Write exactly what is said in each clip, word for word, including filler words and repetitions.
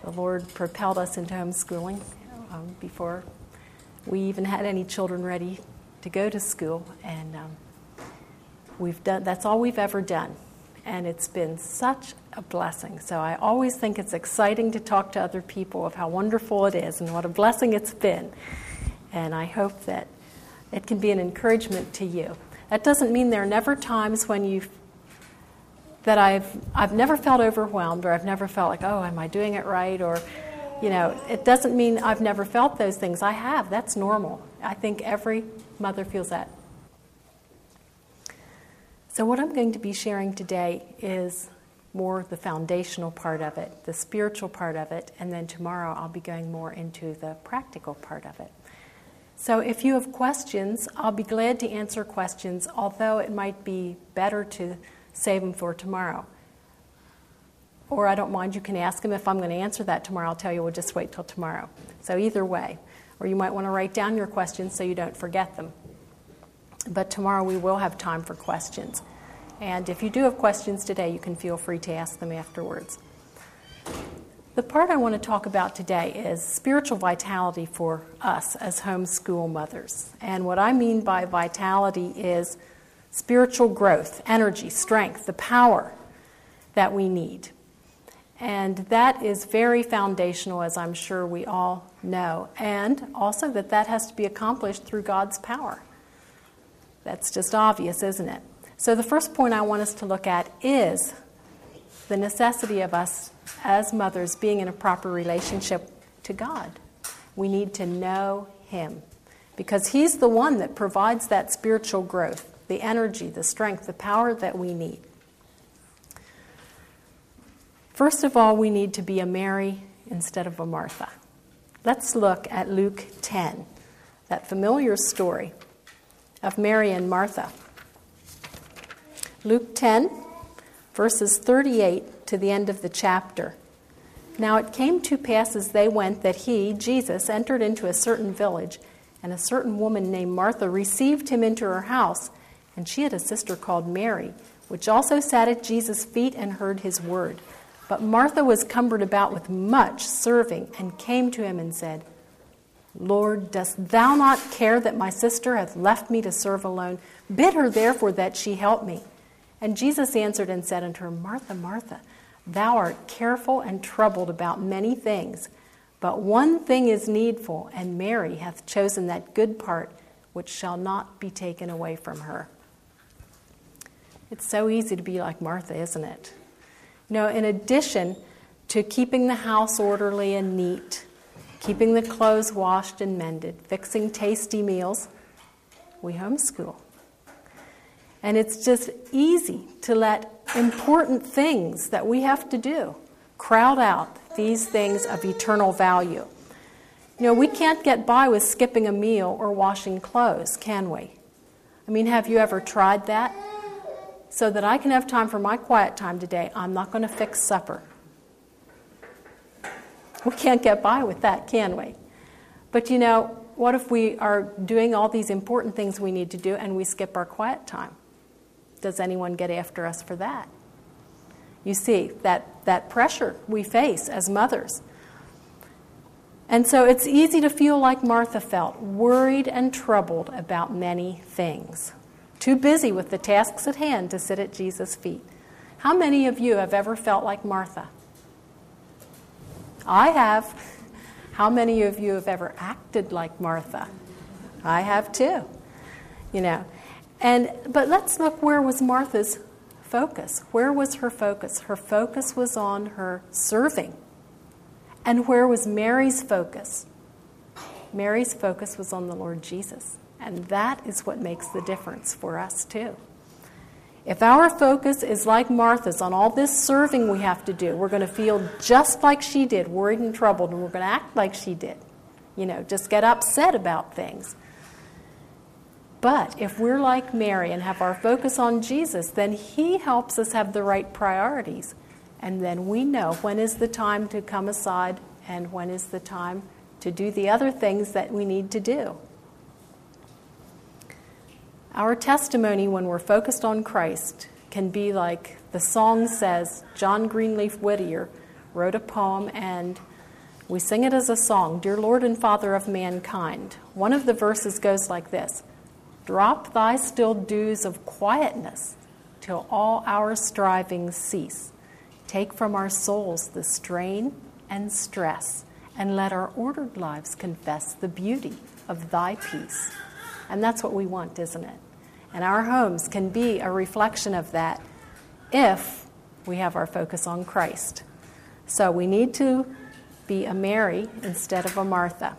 The Lord propelled us into homeschooling um, before we even had any children ready to go to school, and um, we've done. That's all we've ever done, and it's been such a blessing. So I always think it's exciting to talk to other people of how wonderful it is and what a blessing it's been, and I hope that it can be an encouragement to you. That doesn't mean there are never times when you've that I've I've never felt overwhelmed, or I've never felt like, oh, am I doing it right? Or, you know, it doesn't mean I've never felt those things. I have. That's normal. I think every mother feels that. So what I'm going to be sharing today is more the foundational part of it, the spiritual part of it, and then tomorrow I'll be going more into the practical part of it. So if you have questions, I'll be glad to answer questions, although it might be better to save them for tomorrow. Or I don't mind, you can ask them. If I'm going to answer that tomorrow, I'll tell you, we'll just wait till tomorrow. So either way. Or you might want to write down your questions so you don't forget them. But tomorrow we will have time for questions. And if you do have questions today, you can feel free to ask them afterwards. The part I want to talk about today is spiritual vitality for us as homeschool mothers. And what I mean by vitality is spiritual growth, energy, strength, the power that we need. And that is very foundational, as I'm sure we all know. And also that that has to be accomplished through God's power. That's just obvious, isn't it? So the first point I want us to look at is the necessity of us as mothers being in a proper relationship to God. We need to know Him, because He's the one that provides that spiritual growth, the energy, the strength, the power that we need. First of all, we need to be a Mary instead of a Martha. Let's look at Luke ten, that familiar story of Mary and Martha. Luke ten, verses thirty-eight to the end of the chapter. Now it came to pass as they went that he, Jesus, entered into a certain village, and a certain woman named Martha received him into her house. And she had a sister called Mary, which also sat at Jesus' feet and heard his word. But Martha was cumbered about with much serving, and came to him and said, Lord, dost thou not care that my sister hath left me to serve alone? Bid her therefore that she help me. And Jesus answered and said unto her, Martha, Martha, thou art careful and troubled about many things, but one thing is needful, and Mary hath chosen that good part, which shall not be taken away from her. It's so easy to be like Martha, isn't it? You know, in addition to keeping the house orderly and neat, keeping the clothes washed and mended, fixing tasty meals, we homeschool. And it's just easy to let important things that we have to do crowd out these things of eternal value. You know, we can't get by with skipping a meal or washing clothes, can we? I mean, have you ever tried that? So that I can have time for my quiet time today, I'm not going to fix supper. We can't get by with that, can we? But you know, what if we are doing all these important things we need to do and we skip our quiet time? Does anyone get after us for that? You see, that, that pressure we face as mothers. And so it's easy to feel like Martha felt, worried and troubled about many things. Too busy with the tasks at hand to sit at Jesus' feet. How many of you have ever felt like Martha? I have. How many of you have ever acted like Martha? I have too. You know. And but let's look, where was Martha's focus? Where was her focus? Her focus was on her serving. And where was Mary's focus? Mary's focus was on the Lord Jesus. And that is what makes the difference for us too. If our focus is like Martha's on all this serving we have to do, we're going to feel just like she did, worried and troubled, and we're going to act like she did. You know, just get upset about things. But if we're like Mary and have our focus on Jesus, then He helps us have the right priorities. And then we know when is the time to come aside and when is the time to do the other things that we need to do. Our testimony when we're focused on Christ can be like the song says. John Greenleaf Whittier wrote a poem, and We sing it as a song, Dear Lord and Father of mankind. One of the verses goes like this, Drop thy still dews of quietness till all our strivings cease. Take from our souls the strain and stress, and let our ordered lives confess the beauty of thy peace. And that's what we want, isn't it? And our homes can be a reflection of that if we have our focus on Christ. So we need to be a Mary instead of a Martha.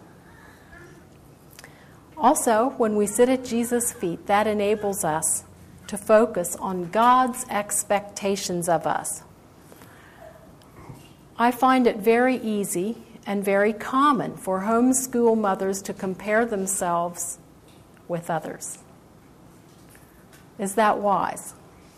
Also, when we sit at Jesus' feet, that enables us to focus on God's expectations of us. I find it very easy and very common for homeschool mothers to compare themselves with others. Is that wise?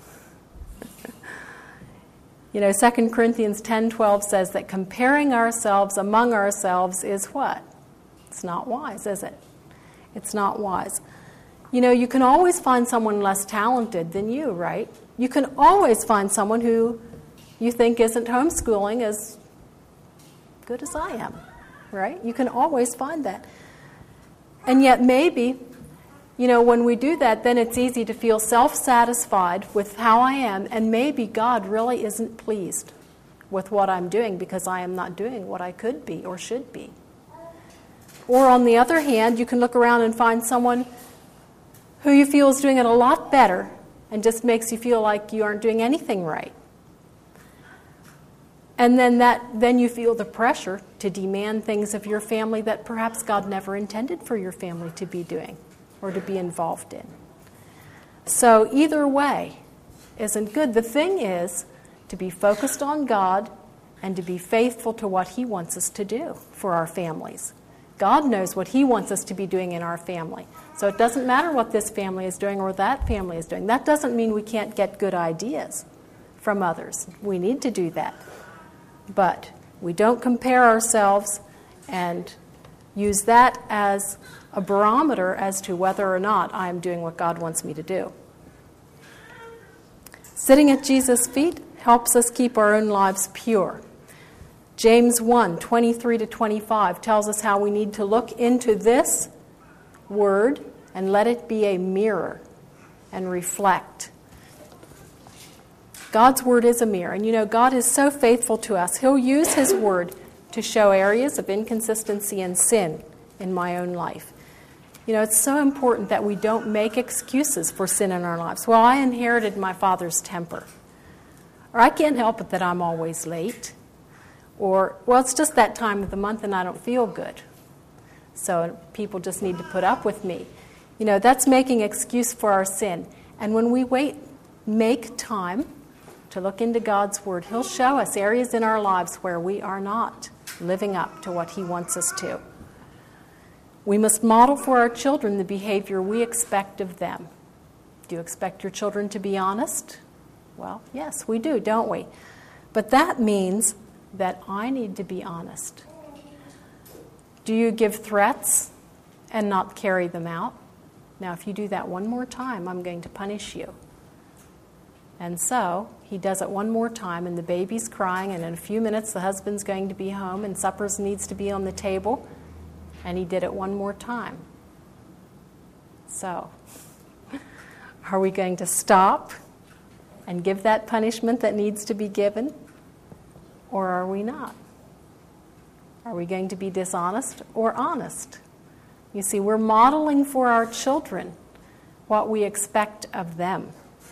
You know, Second Corinthians ten twelve says that comparing ourselves among ourselves is what? It's not wise, is it? It's not wise. You know, you can always find someone less talented than you, right? You can always find someone who you think isn't homeschooling as good as I am, right? You can always find that. And yet maybe, you know, when we do that, then it's easy to feel self-satisfied with how I am, and maybe God really isn't pleased with what I'm doing because I am not doing what I could be or should be. Or on the other hand, you can look around and find someone who you feel is doing it a lot better and just makes you feel like you aren't doing anything right. And then that then you feel the pressure to demand things of your family that perhaps God never intended for your family to be doing or to be involved in. So either way isn't good. The thing is to be focused on God and to be faithful to what He wants us to do for our families. God knows what He wants us to be doing in our family. So it doesn't matter what this family is doing or that family is doing. That doesn't mean we can't get good ideas from others. We need to do that. But we don't compare ourselves and use that as a barometer as to whether or not I am doing what God wants me to do. Sitting at Jesus' feet helps us keep our own lives pure. James one, twenty-three to twenty-five tells us how we need to look into this word and let it be a mirror and reflect. God's word is a mirror. And you know, God is so faithful to us. He'll use His word to show areas of inconsistency and sin in my own life. You know, it's so important that we don't make excuses for sin in our lives. Well, I inherited my father's temper. Or I can't help it that I'm always late. Or, well, it's just that time of the month and I don't feel good. So people just need to put up with me. You know, that's making excuse for our sin. And when we wait, make time to look into God's word, He'll show us areas in our lives where we are not living up to what He wants us to. We must model for our children the behavior we expect of them. Do you expect your children to be honest? Well, yes, we do, don't we? But that means that I need to be honest. Do you give threats and not carry them out? Now, if you do that one more time, I'm going to punish you. And so he does it one more time, and the baby's crying, and in a few minutes the husband's going to be home, and supper needs to be on the table, and he did it one more time. So, are we going to stop and give that punishment that needs to be given, or are we not? Are we going to be dishonest or honest? You see, we're modeling for our children what we expect of them.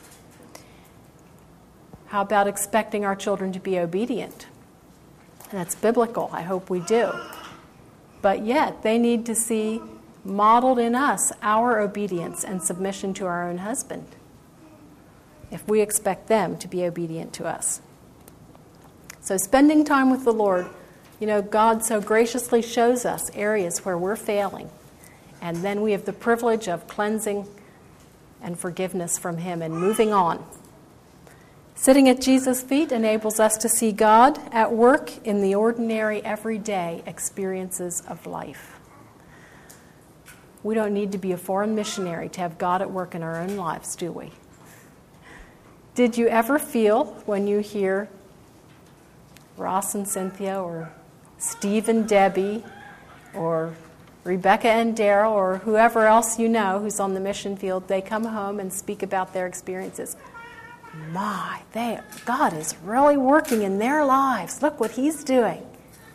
How about expecting our children to be obedient? And that's biblical. I hope we do. But yet, they need to see modeled in us our obedience and submission to our own husband if we expect them to be obedient to us. So spending time with the Lord, you know, God so graciously shows us areas where we're failing. And then we have the privilege of cleansing and forgiveness from Him and moving on. Sitting at Jesus' feet enables us to see God at work in the ordinary, everyday experiences of life. We don't need to be a foreign missionary to have God at work in our own lives, do we? Did you ever feel when you hear Ross and Cynthia or Steve and Debbie, or Rebecca and Daryl, or whoever else you know who's on the mission field, they come home and speak about their experiences. My, they, God is really working in their lives. Look what He's doing.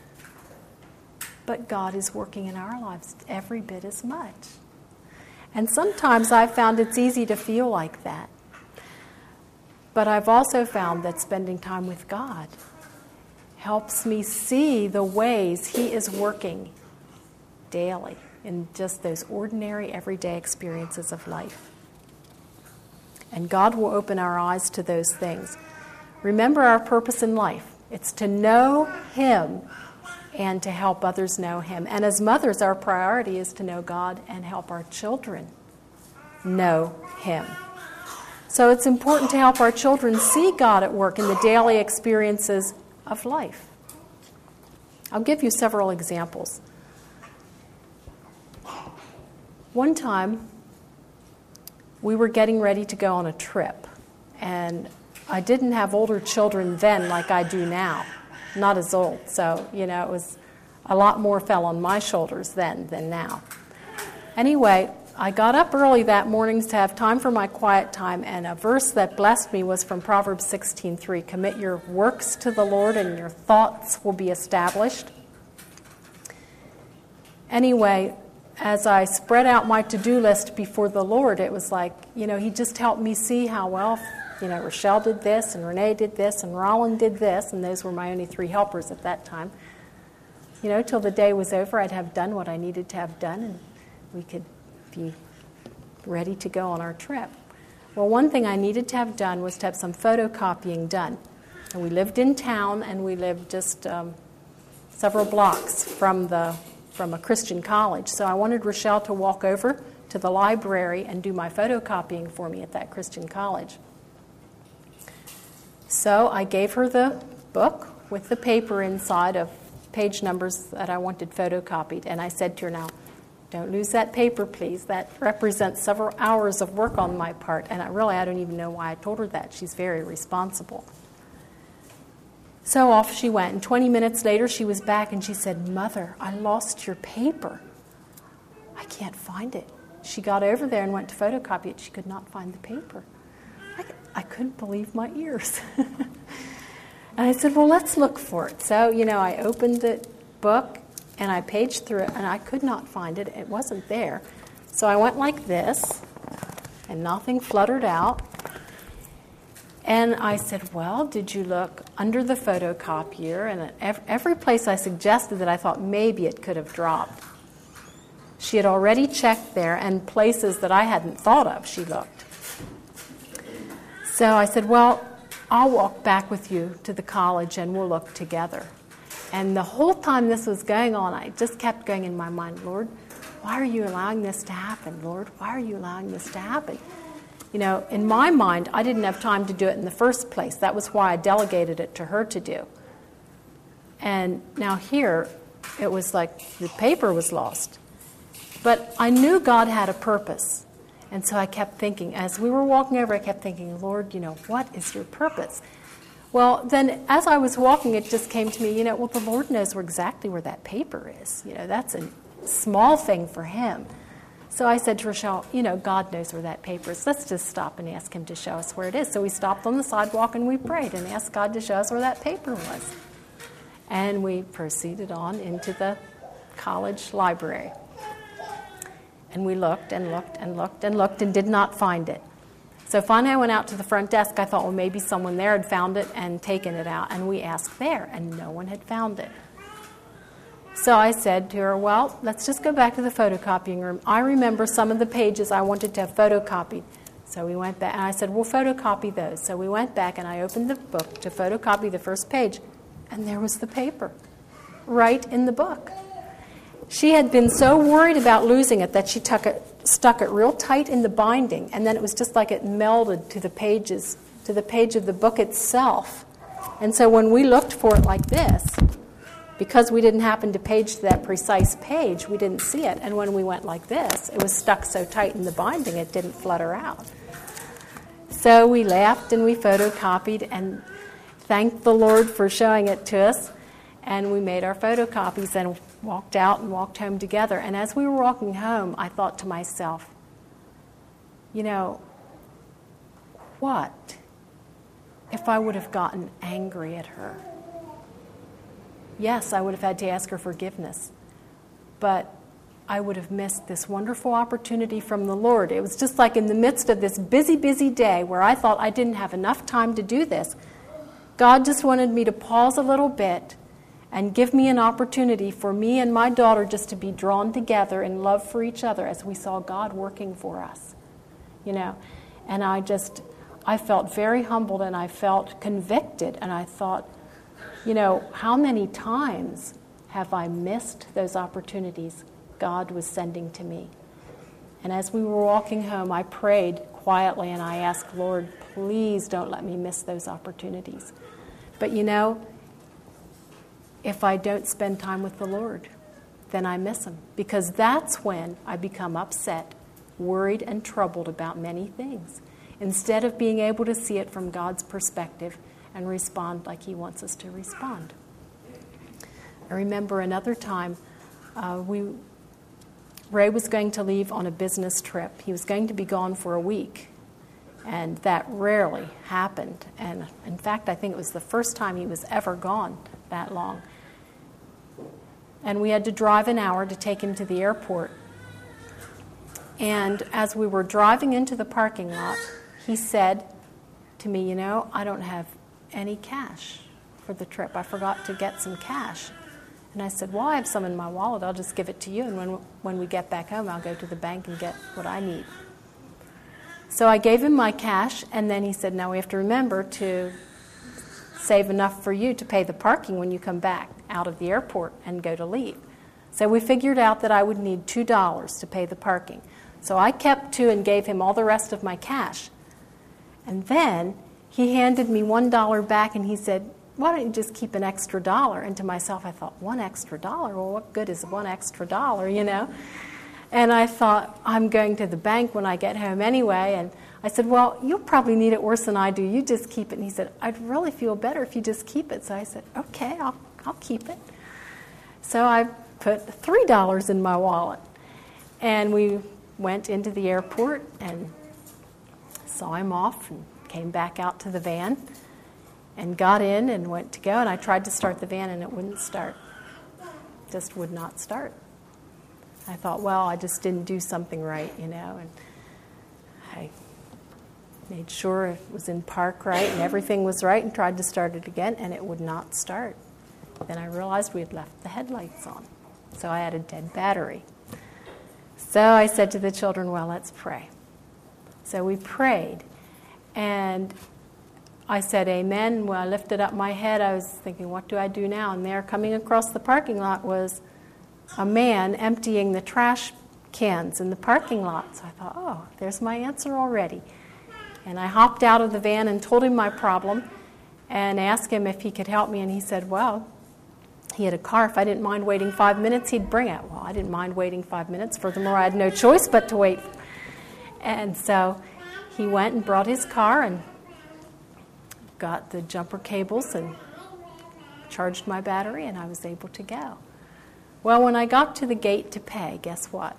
But God is working in our lives every bit as much. And sometimes I've found it's easy to feel like that. But I've also found that spending time with God helps me see the ways He is working daily in just those ordinary, everyday experiences of life. And God will open our eyes to those things. Remember our purpose in life. It's to know Him and to help others know Him. And as mothers, our priority is to know God and help our children know Him. So it's important to help our children see God at work in the daily experiences of life. I'll give you several examples. One time, we were getting ready to go on a trip, and I didn't have older children then like I do now, not as old. So, you know, it was a lot more fell on my shoulders then than now. Anyway, I got up early that morning to have time for my quiet time, and a verse that blessed me was from Proverbs sixteen three. Commit your works to the Lord, and your thoughts will be established. Anyway, as I spread out my to-do list before the Lord, it was like, you know, He just helped me see how, well, you know, Rochelle did this, and Renee did this, and Roland did this, and those were my only three helpers at that time. You know, till the day was over, I'd have done what I needed to have done, and we could be ready to go on our trip. Well, one thing I needed to have done was to have some photocopying done. And we lived in town, and we lived just um, several blocks from the from a Christian college. So I wanted Rochelle to walk over to the library and do my photocopying for me at that Christian college. So I gave her the book with the paper inside of page numbers that I wanted photocopied. And I said to her, now, don't lose that paper, please. That represents several hours of work on my part. And I really, I don't even know why I told her that. She's very responsible. So off she went. And twenty minutes later, she was back and she said, Mother, I lost your paper. I can't find it. She got over there and went to photocopy it. She could not find the paper. I, I couldn't believe my ears. And I said, well, let's look for it. So, you know, I opened the book and I paged through it, and I could not find it. It wasn't there. So I went like this, and nothing fluttered out. And I said, well, did you look under the photocopier? And at every place I suggested that I thought maybe it could have dropped. She had already checked there, and places that I hadn't thought of, she looked. So I said, well, I'll walk back with you to the college and we'll look together. And the whole time this was going on, I just kept going in my mind, Lord, why are you allowing this to happen? Lord, why are you allowing this to happen? You know, in my mind, I didn't have time to do it in the first place. That was why I delegated it to her to do. And now here, it was like the paper was lost. But I knew God had a purpose. And so I kept thinking, as we were walking over, I kept thinking, Lord, you know, what is your purpose? Well, then as I was walking, it just came to me, you know, well, the Lord knows where exactly where that paper is. You know, that's a small thing for Him. So I said to Rochelle, you know, God knows where that paper is. Let's just stop and ask Him to show us where it is. So we stopped on the sidewalk and we prayed and asked God to show us where that paper was. And we proceeded on into the college library. And we looked and looked and looked and looked and did not find it. So finally I went out to the front desk. I thought, well, maybe someone there had found it and taken it out. And we asked there, and no one had found it. So I said to her, well, let's just go back to the photocopying room. I remember some of the pages I wanted to have photocopied. So we went back, and I said, we'll photocopy those. So we went back, and I opened the book to photocopy the first page, and there was the paper right in the book. She had been so worried about losing it that she tuck it, stuck it real tight in the binding, and then it was just like it melded to the pages, to the page of the book itself. And so when we looked for it like this, because we didn't happen to page to that precise page, we didn't see it. And when we went like this, it was stuck so tight in the binding it didn't flutter out. So we laughed and we photocopied and thanked the Lord for showing it to us. And we made our photocopies and walked out and walked home together. And as we were walking home, I thought to myself, you know, what if I would have gotten angry at her? Yes, I would have had to ask her forgiveness, but I would have missed this wonderful opportunity from the Lord. It was just like in the midst of this busy, busy day where I thought I didn't have enough time to do this. God just wanted me to pause a little bit and give me an opportunity for me and my daughter just to be drawn together in love for each other as we saw God working for us. You know, and I just, I felt very humbled and I felt convicted, and I thought, you know, how many times have I missed those opportunities God was sending to me? And as we were walking home, I prayed quietly and I asked, Lord, please don't let me miss those opportunities. But you know, if I don't spend time with the Lord, then I miss him, because that's when I become upset, worried, and troubled about many things, instead of being able to see it from God's perspective and respond like he wants us to respond. I remember another time, uh, we Ray was going to leave on a business trip. He was going to be gone for a week, and that rarely happened. And in fact, I think it was the first time he was ever gone that long. And we had to drive an hour to take him to the airport. And as we were driving into the parking lot, he said to me, you know, I don't have any cash for the trip. I forgot to get some cash. And I said, well, I have some in my wallet. I'll just give it to you. And when when we get back home, I'll go to the bank and get what I need. So I gave him my cash, and then he said, now we have to remember to save enough for you to pay the parking when you come back out of the airport and go to leave. So we figured out that I would need two dollars to pay the parking. So I kept two and gave him all the rest of my cash. And then he handed me one dollar back, and he said, why don't you just keep an extra dollar? And to myself, I thought, one extra dollar? Well, what good is one extra dollar, you know? And I thought, I'm going to the bank when I get home anyway. And I said, well, you'll probably need it worse than I do. You just keep it. And he said, I'd really feel better if you just keep it. So I said, okay, I'll, I'll keep it. So I put three dollars in my wallet. And we went into the airport and saw him off and came back out to the van and got in and went to go. And I tried to start the van, and it wouldn't start. Just would not start. I thought, well, I just didn't do something right, you know. And I made sure it was in park right and everything was right and tried to start it again, and it would not start. Then I realized we had left the headlights on. So I had a dead battery. So I said to the children, well, let's pray. So we prayed. And I said, amen. When I lifted up my head, I was thinking, what do I do now? And there, coming across the parking lot, was a man emptying the trash cans in the parking lot. So I thought, oh, there's my answer already. And I hopped out of the van and told him my problem and asked him if he could help me. And he said, well, he had a car. If I didn't mind waiting five minutes, he'd bring it. Well, I didn't mind waiting five minutes. Furthermore, I had no choice but to wait. And so he went and brought his car and got the jumper cables and charged my battery, and I was able to go. Well, when I got to the gate to pay, guess what?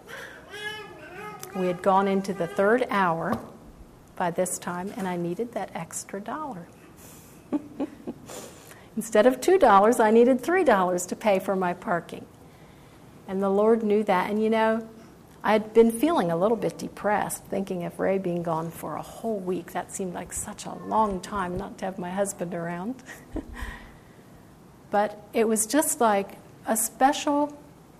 We had gone into the third hour by this time, and I needed that extra dollar. Instead of two dollars, I needed three dollars to pay for my parking. And the Lord knew that. And, you know, I had been feeling a little bit depressed, thinking of Ray being gone for a whole week. That seemed like such a long time not to have my husband around. But it was just like a special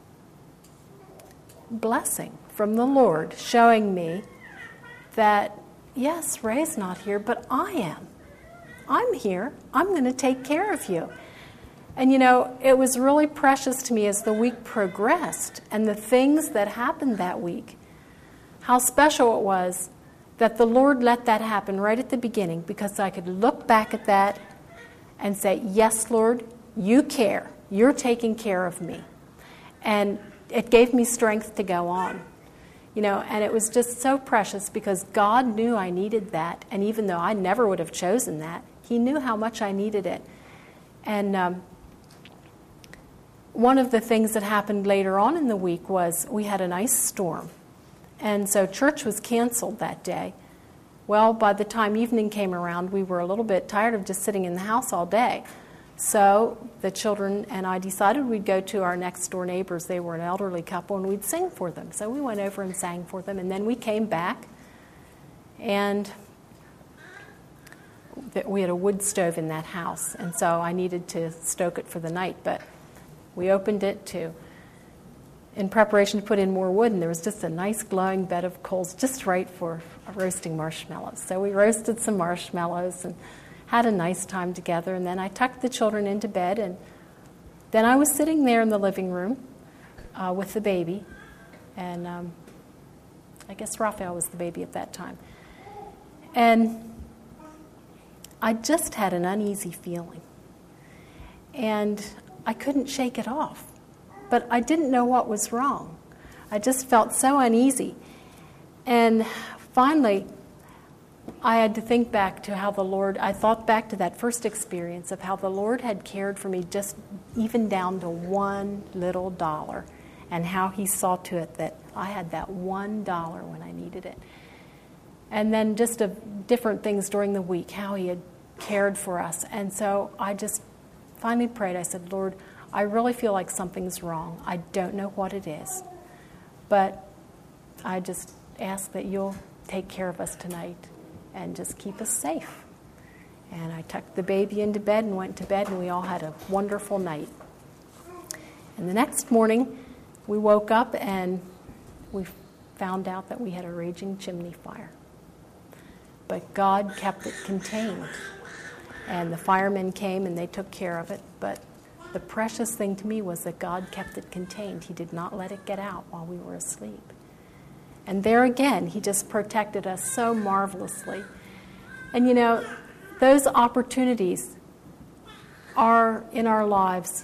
blessing from the Lord showing me that, yes, Ray's not here, but I am. I'm here. I'm going to take care of you. And, you know, it was really precious to me as the week progressed and the things that happened that week, how special it was that the Lord let that happen right at the beginning, because I could look back at that and say, yes, Lord, you care. You're taking care of me. And it gave me strength to go on. You know, and it was just so precious because God knew I needed that. And even though I never would have chosen that, He knew how much I needed it. And um, one of the things that happened later on in the week was we had an ice storm. And so church was canceled that day. Well, by the time evening came around, we were a little bit tired of just sitting in the house all day. So the children and I decided we'd go to our next door neighbors. They were an elderly couple, and we'd sing for them. So we went over and sang for them, and then we came back, and we had a wood stove in that house, and so I needed to stoke it for the night. But we opened it to, in preparation to put in more wood, and there was just a nice glowing bed of coals just right for roasting marshmallows. So we roasted some marshmallows and had a nice time together, and then I tucked the children into bed, and then I was sitting there in the living room uh, with the baby, and um, I guess Raphael was the baby at that time. And I just had an uneasy feeling, and I couldn't shake it off, but I didn't know what was wrong. I just felt so uneasy, and finally, I had to think back to how the Lord, I thought back to that first experience of how the Lord had cared for me just even down to one little dollar, and how he saw to it that I had that one dollar when I needed it. And then just of different things during the week, how he had cared for us. And so I just finally prayed. I said, Lord, I really feel like something's wrong. I don't know what it is, but I just ask that you'll take care of us tonight and just keep us safe. And I tucked the baby into bed and went to bed, and we all had a wonderful night. And the next morning, we woke up and we found out that we had a raging chimney fire. But God kept it contained. And the firemen came and they took care of it. But the precious thing to me was that God kept it contained. He did not let it get out while we were asleep. And there again, he just protected us so marvelously. And you know, those opportunities are in our lives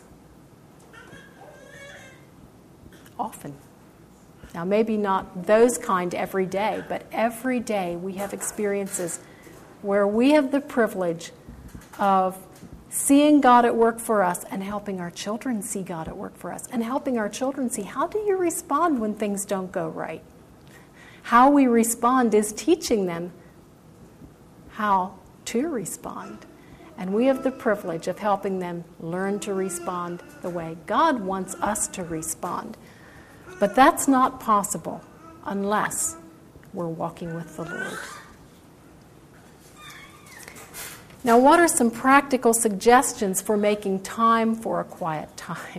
often. Now, maybe not those kind every day, but every day we have experiences where we have the privilege of seeing God at work for us and helping our children see God at work for us, and helping our children see, how do you respond when things don't go right? How we respond is teaching them how to respond. And we have the privilege of helping them learn to respond the way God wants us to respond. But that's not possible unless we're walking with the Lord. Now, what are some practical suggestions for making time for a quiet time?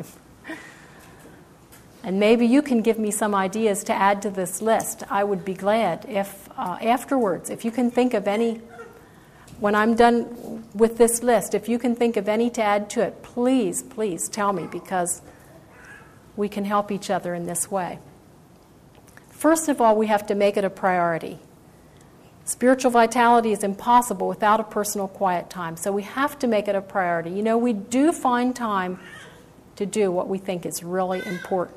And maybe you can give me some ideas to add to this list. I would be glad if uh, afterwards, if you can think of any, when I'm done with this list, if you can think of any to add to it, please, please tell me, because we can help each other in this way. First of all, we have to make it a priority. Spiritual vitality is impossible without a personal quiet time, so we have to make it a priority. You know, we do find time to do what we think is really important.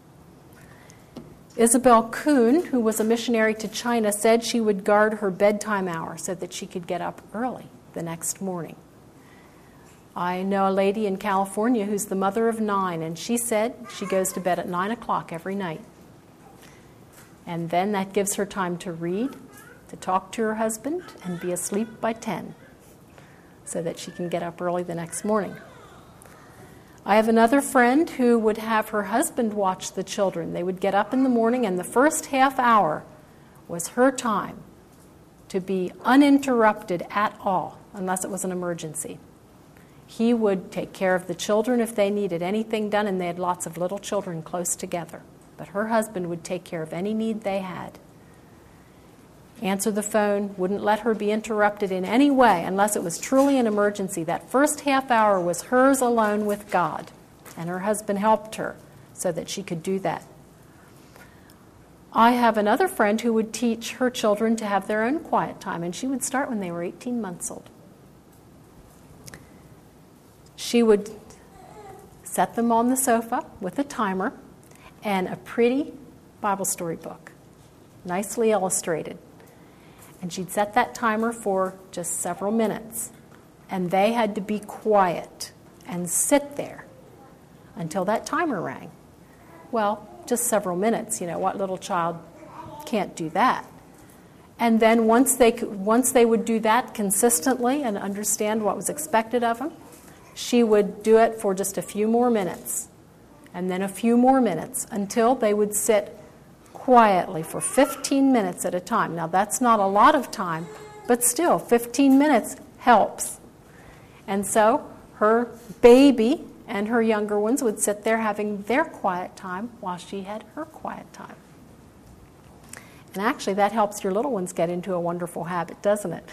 Isabel Kuhn, who was a missionary to China, said she would guard her bedtime hour so that she could get up early the next morning. I know a lady in California who's the mother of nine, and she said she goes to bed at nine o'clock every night. And then that gives her time to read, to talk to her husband, and be asleep by ten, so that she can get up early the next morning. I have another friend who would have her husband watch the children. They would get up in the morning, and the first half hour was her time to be uninterrupted at all, unless it was an emergency. He would take care of the children if they needed anything done, and they had lots of little children close together. But her husband would take care of any need they had. Answer the phone, wouldn't let her be interrupted in any way unless it was truly an emergency. That first half hour was hers alone with God, and her husband helped her so that she could do that. I have another friend who would teach her children to have their own quiet time, and she would start when they were eighteen months old. She would set them on the sofa with a timer and a pretty Bible story book, nicely illustrated. And she'd set that timer for just several minutes. And they had to be quiet and sit there until that timer rang. Well, just several minutes, you know, what little child can't do that? And then once they once they would do that consistently and understand what was expected of them, she would do it for just a few more minutes, and then a few more minutes, until they would sit quietly for fifteen minutes at a time. Now, that's not a lot of time, but still, fifteen minutes helps. And so her baby and her younger ones would sit there having their quiet time while she had her quiet time. And actually, that helps your little ones get into a wonderful habit, doesn't it?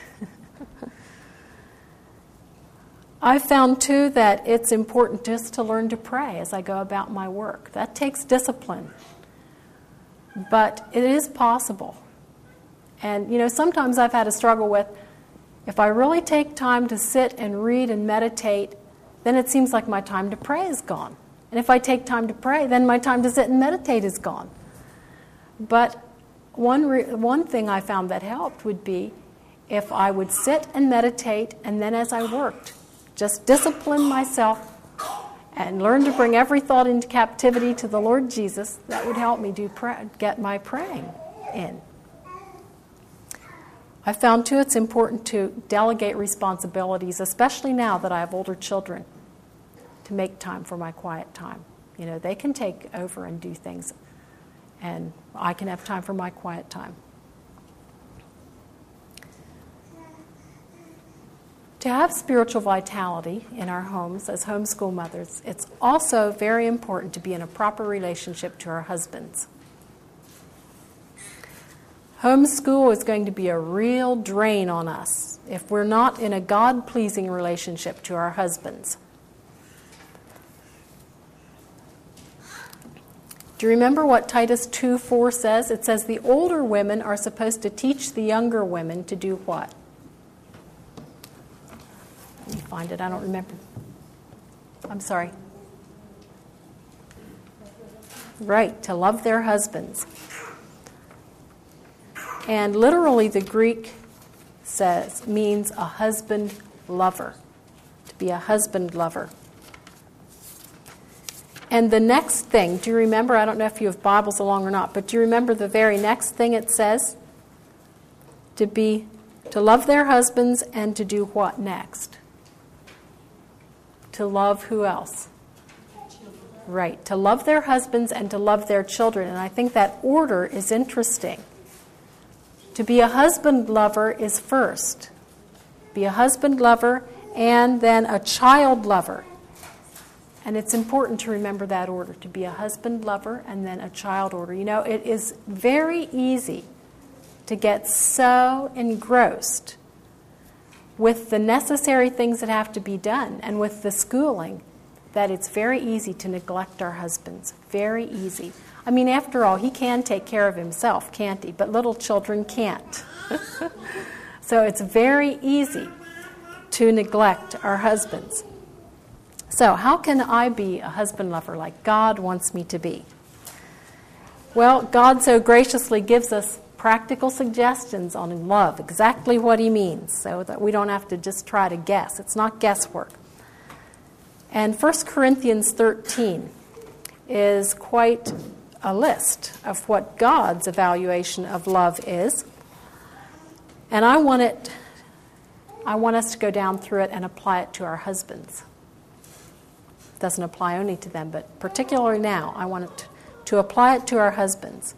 I found, too, that it's important just to learn to pray as I go about my work. That takes discipline. But it is possible. And, you know, sometimes I've had a struggle with, if I really take time to sit and read and meditate, then it seems like my time to pray is gone. And if I take time to pray, then my time to sit and meditate is gone. But one re- one thing I found that helped would be if I would sit and meditate, and then as I worked, just discipline myself and learn to bring every thought into captivity to the Lord Jesus. That would help me do pray- get my praying in. I found, too, it's important to delegate responsibilities, especially now that I have older children, to make time for my quiet time. You know, they can take over and do things, and I can have time for my quiet time. To have spiritual vitality in our homes as homeschool mothers, it's also very important to be in a proper relationship to our husbands. Homeschool is going to be a real drain on us if we're not in a God-pleasing relationship to our husbands. Do you remember what Titus two four says? It says the older women are supposed to teach the younger women to do what? Let me find it. I don't remember. I'm sorry. Right, to love their husbands. And literally the Greek says, means a husband lover, to be a husband lover. And the next thing, do you remember, I don't know if you have Bibles along or not, but do you remember the very next thing it says? To be, to love their husbands and to do what next? To love who else? Right, to love their husbands and to love their children. And I think that order is interesting. To be a husband lover is first. Be a husband lover and then a child lover. And it's important to remember that order, to be a husband lover and then a child order. You know, it is very easy to get so engrossed with the necessary things that have to be done and with the schooling that it's very easy to neglect our husbands. Very easy. I mean, after all, he can take care of himself, can't he? But little children can't. So it's very easy to neglect our husbands. So how can I be a husband lover like God wants me to be? Well, God so graciously gives us practical suggestions on love, exactly what he means, so that we don't have to just try to guess. It's not guesswork. And First Corinthians thirteen is quite a list of what God's evaluation of love is. And I want it, I want us to go down through it and apply it to our husbands. It doesn't apply only to them, but particularly now, I want it to, to apply it to our husbands.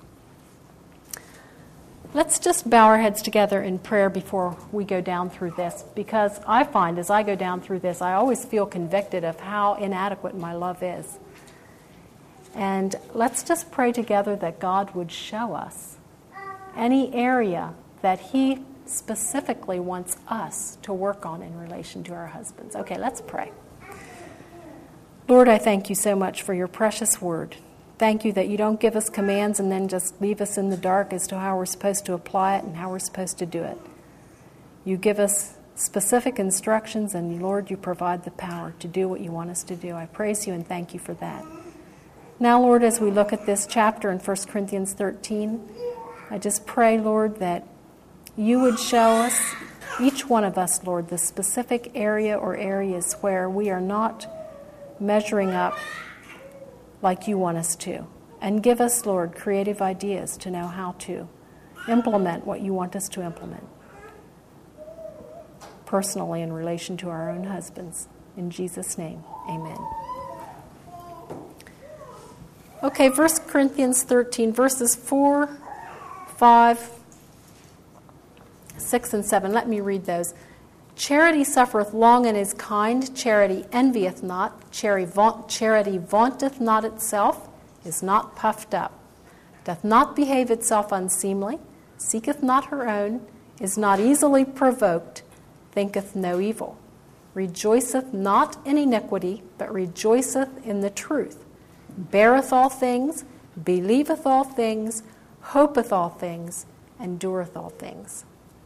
Let's just bow our heads together in prayer before we go down through this, because I find as I go down through this, I always feel convicted of how inadequate my love is. And let's just pray together that God would show us any area that he specifically wants us to work on in relation to our husbands. Okay, let's pray. Lord, I thank you so much for your precious word. Thank you that you don't give us commands and then just leave us in the dark as to how we're supposed to apply it and how we're supposed to do it. You give us specific instructions, and Lord, you provide the power to do what you want us to do. I praise you and thank you for that. Now, Lord, as we look at this chapter in First Corinthians thirteen, I just pray, Lord, that you would show us, each one of us, Lord, the specific area or areas where we are not measuring up like you want us to. And give us, Lord, creative ideas to know how to implement what you want us to implement. Personally, in relation to our own husbands. In Jesus' name, amen. Okay, First Corinthians thirteen, verses four, five, six, and seven. Let me read those. Charity suffereth long and is kind. Charity envieth not. Charity vaunteth not itself, is not puffed up, doth not behave itself unseemly, seeketh not her own, is not easily provoked, thinketh no evil, rejoiceth not in iniquity, but rejoiceth in the truth, beareth all things, believeth all things, hopeth all things, endureth all things.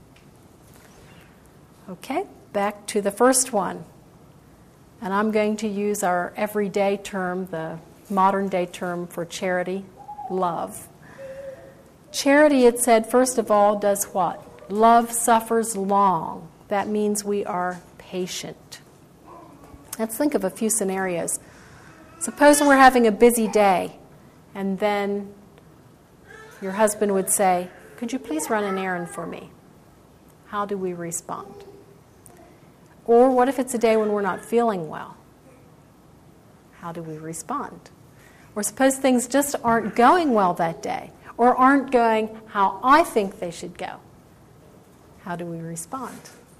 Okay, back to the first one. And I'm going to use our everyday term, the modern day term for charity, love. Charity, it said, first of all, does what? Love suffers long. That means we are patient. Let's think of a few scenarios. Suppose we're having a busy day, and then your husband would say, could you please run an errand for me? How do we respond? Or what if it's a day when we're not feeling well? How do we respond? Or suppose things just aren't going well that day, or aren't going how I think they should go. How do we respond?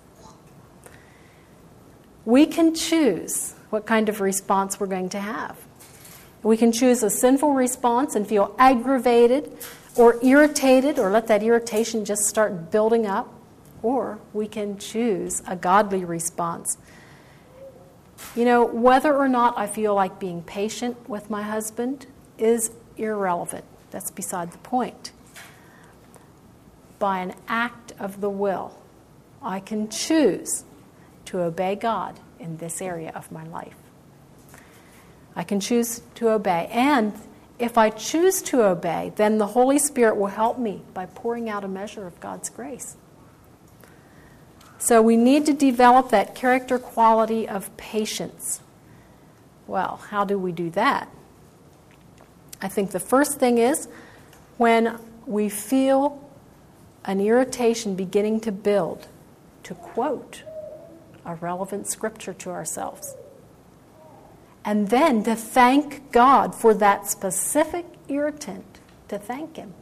We can choose what kind of response we're going to have. We can choose a sinful response and feel aggravated or irritated, or let that irritation just start building up. Or we can choose a godly response. You know, whether or not I feel like being patient with my husband is irrelevant. That's beside the point. By an act of the will, I can choose to obey God in this area of my life. I can choose to obey. And if I choose to obey, then the Holy Spirit will help me by pouring out a measure of God's grace. So we need to develop that character quality of patience. Well, how do we do that? I think the first thing is when we feel an irritation beginning to build, to quote a relevant scripture to ourselves. And then to thank God for that specific irritant, to thank Him.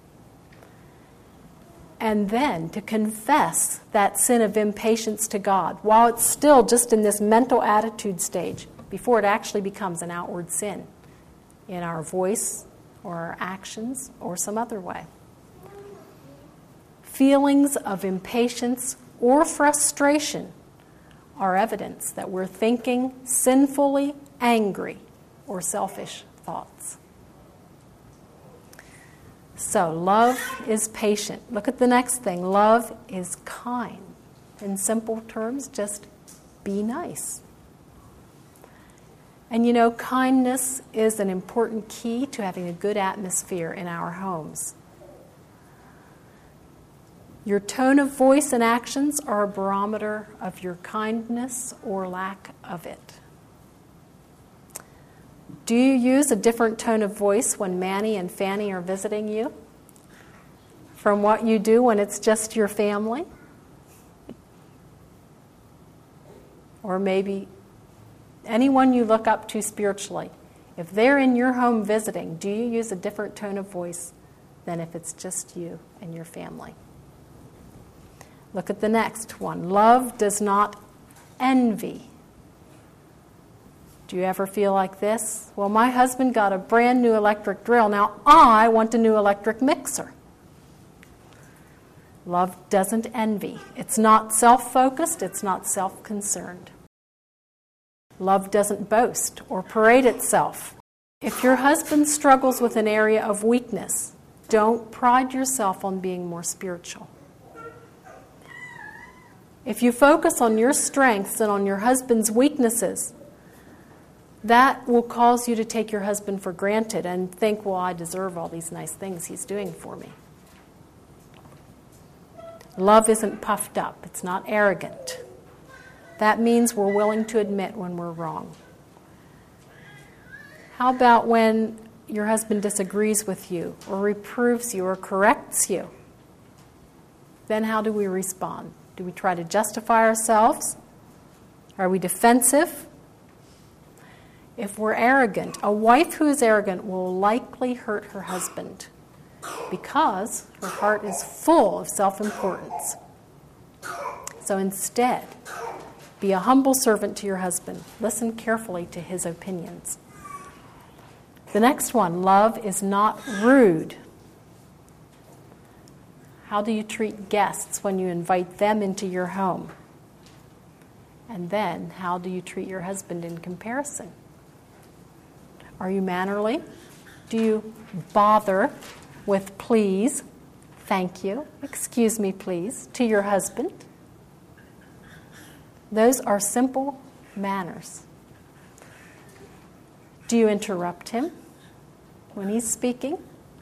And then to confess that sin of impatience to God while it's still just in this mental attitude stage before it actually becomes an outward sin in our voice or our actions or some other way. Feelings of impatience or frustration are evidence that we're thinking sinfully angry or selfish thoughts. So, love is patient. Look at the next thing. Love is kind. In simple terms, just be nice. And you know, kindness is an important key to having a good atmosphere in our homes. Your tone of voice and actions are a barometer of your kindness or lack of it. Do you use a different tone of voice when Manny and Fanny are visiting you from what you do when it's just your family? Or maybe anyone you look up to spiritually, if they're in your home visiting, do you use a different tone of voice than if it's just you and your family? Look at the next one. Love does not envy. Do you ever feel like this? Well, my husband got a brand new electric drill. Now I want a new electric mixer. Love doesn't envy. It's not self-focused. It's not self-concerned. Love doesn't boast or parade itself. If your husband struggles with an area of weakness, don't pride yourself on being more spiritual. If you focus on your strengths and on your husband's weaknesses, that will cause you to take your husband for granted and think, well, I deserve all these nice things he's doing for me. Love isn't puffed up. It's not arrogant. That means we're willing to admit when we're wrong. How about when your husband disagrees with you or reproves you or corrects you? Then how do we respond? Do we try to justify ourselves? Are we defensive? If we're arrogant, a wife who is arrogant will likely hurt her husband because her heart is full of self-importance. So instead, be a humble servant to your husband. Listen carefully to his opinions. The next one, love is not rude. How do you treat guests when you invite them into your home? And then, how do you treat your husband in comparison? Are you mannerly? Do you bother with please, thank you, excuse me please, to your husband? Those are simple manners. Do you interrupt him when he's speaking?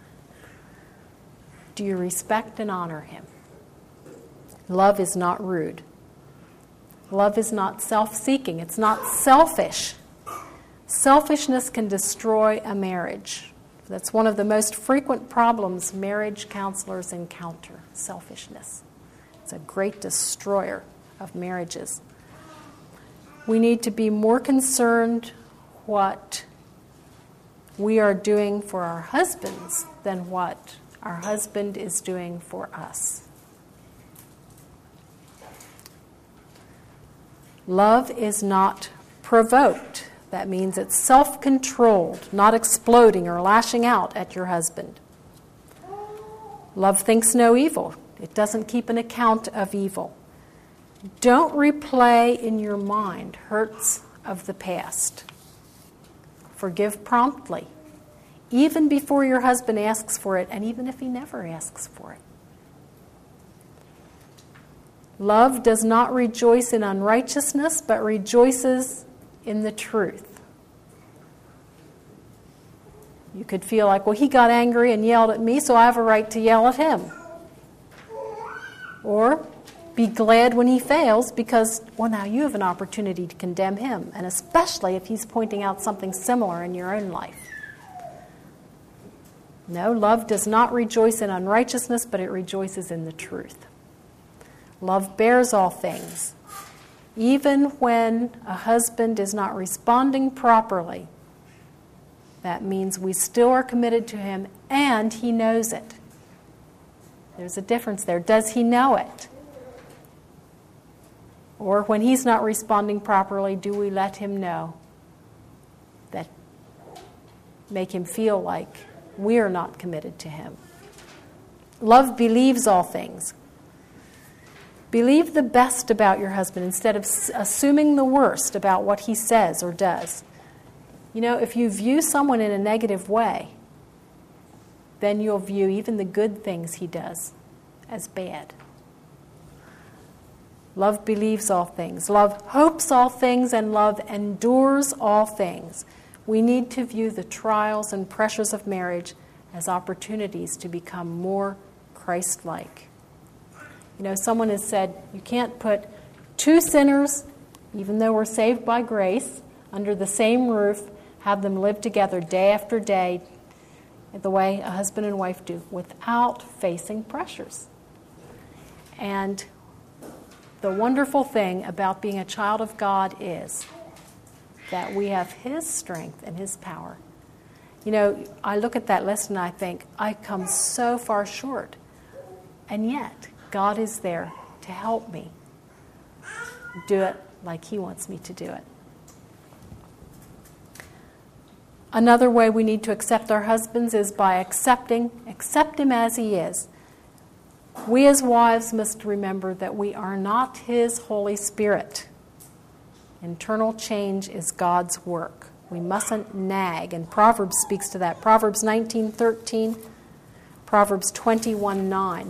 Do you respect and honor him? Love is not rude. Love is not self-seeking. It's not selfish. Selfishness can destroy a marriage. That's one of the most frequent problems marriage counselors encounter, selfishness. It's a great destroyer of marriages. We need to be more concerned what we are doing for our husbands than what our husband is doing for us. Love is not provoked. That means it's self-controlled, not exploding or lashing out at your husband. Love thinks no evil. It doesn't keep an account of evil. Don't replay in your mind hurts of the past. Forgive promptly, even before your husband asks for it, and even if he never asks for it. Love does not rejoice in unrighteousness, but rejoices in the truth. You could feel like, well, he got angry and yelled at me, so I have a right to yell at him. Or be glad when he fails because, well, now you have an opportunity to condemn him, and especially if he's pointing out something similar in your own life. No, love does not rejoice in unrighteousness, but it rejoices in the truth. Love bears all things. Even when a husband is not responding properly, that means we still are committed to him and he knows it. There's a difference there. Does he know it? Or when he's not responding properly, do we let him know that make him feel like we're not committed to him? Love believes all things. Believe the best about your husband instead of assuming the worst about what he says or does. You know, if you view someone in a negative way, then you'll view even the good things he does as bad. Love believes all things. Love hopes all things, and love endures all things. We need to view the trials and pressures of marriage as opportunities to become more Christ-like. You know, someone has said you can't put two sinners, even though we're saved by grace, under the same roof, have them live together day after day the way a husband and wife do without facing pressures. And the wonderful thing about being a child of God is that we have His strength and His power. You know, I look at that list and I think, I come so far short. And yet, God is there to help me do it like He wants me to do it. Another way we need to accept our husbands is by accepting, accept him as he is. We as wives must remember that we are not His Holy Spirit. Internal change is God's work. We mustn't nag, and Proverbs speaks to that. Proverbs nineteen thirteen, Proverbs twenty-one nine.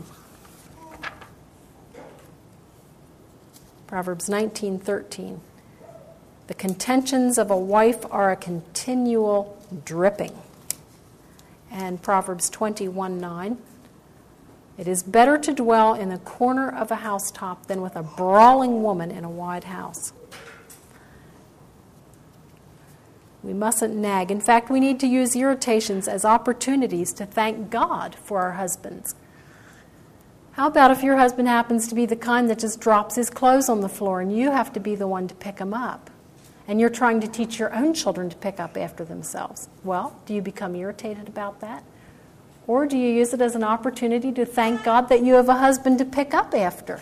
Proverbs nineteen thirteen. The contentions of a wife are a continual dripping. And Proverbs twenty-one nine. It is better to dwell in the corner of a housetop than with a brawling woman in a wide house. We mustn't nag. In fact, we need to use irritations as opportunities to thank God for our husbands. How about if your husband happens to be the kind that just drops his clothes on the floor and you have to be the one to pick them up? And you're trying to teach your own children to pick up after themselves. Well, do you become irritated about that? Or do you use it as an opportunity to thank God that you have a husband to pick up after?